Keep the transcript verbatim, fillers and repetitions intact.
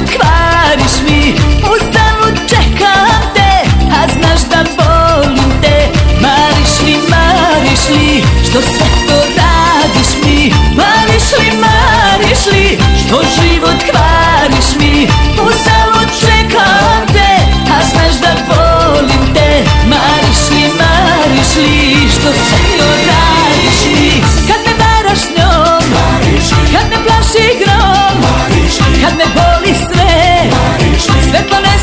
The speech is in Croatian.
život kvariš mi. Uzalud čekam te, a znaš da volim te. Mariš li, mariš li, što sve to radiš mi? Mariš li, mariš li, što život kvariš mi? Uzalud čekam te, a znaš da volim te. Mariš li, mariš li, što sve to radiš mi? Kad me varaš s njom, kad me plaši grom, kad me boli sve, sve planete